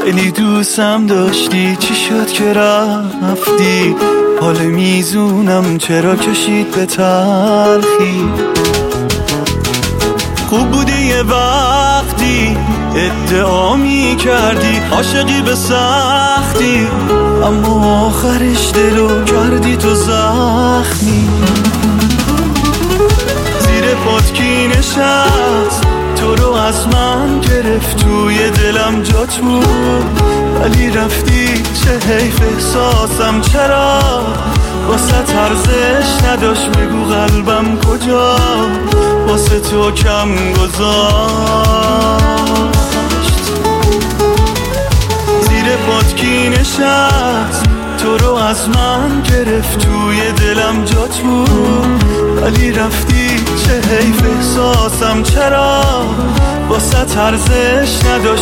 خیلی دوستم داشتی، چی شد که رفتی؟ حال میزونم چرا کشید به تلخی؟ خوب بودی یه وقتی ادعا می کردی عاشقی به سختی، اما آخرش دلو کردی تو زخمی. زیر پات کی نشست تو رو از من گرفت، توی دلم جات بود ولی رفتی، چه حیف احساسم چرا واسه ارزش نداشت، بگو قلبم کجا واسه تو کم گذاشت. زیر پات کی نشست تو رو از من گرفت، توی دلم جات بود ولی رفتی، چه حیف احساسم چرا واسه ارزش نداشت.